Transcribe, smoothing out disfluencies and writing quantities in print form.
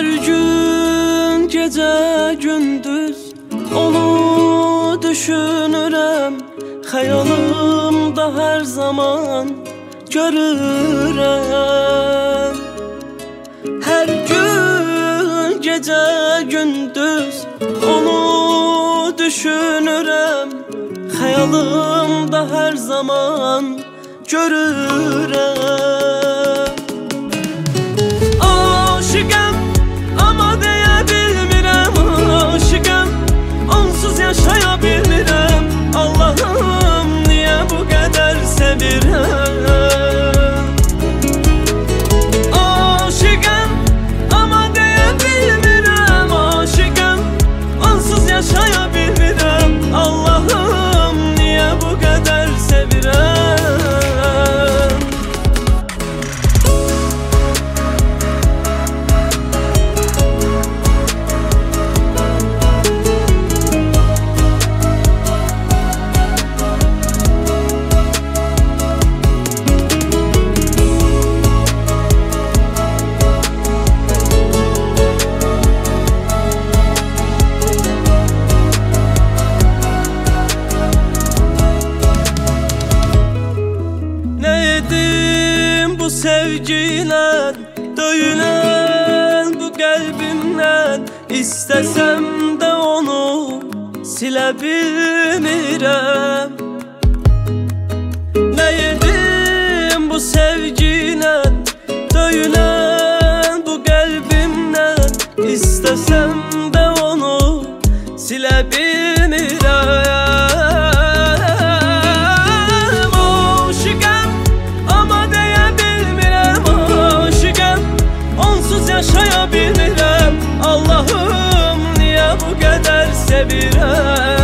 Her gün gece gündüz onu düşünürəm, xəyalımda hər zaman görürəm. Her gün gece gündüz onu düşünürəm, xəyalımda hər zaman görürəm. Aşıqəm, amma deyə bilmirəm, aşıqəm, onsuz yaşaya bilmirəm. Allahım, niyə bu qədər sevirəm? Aşıqəm, amma deyə bilmirəm, aşıqəm, onsuz yaşaya bilmirəm. Allahım, niyə bu qədər sevirəm? Bu sevgiyle döyülen bu kalbimden, istesem de onu sile bilmirəm. Ne yedim bu sevgiyle döyülen bu kalbimden, istesem de onu sile bilmirəm. Yaşaya bilmirəm, Allahım, niyə bu qədər sevirəm?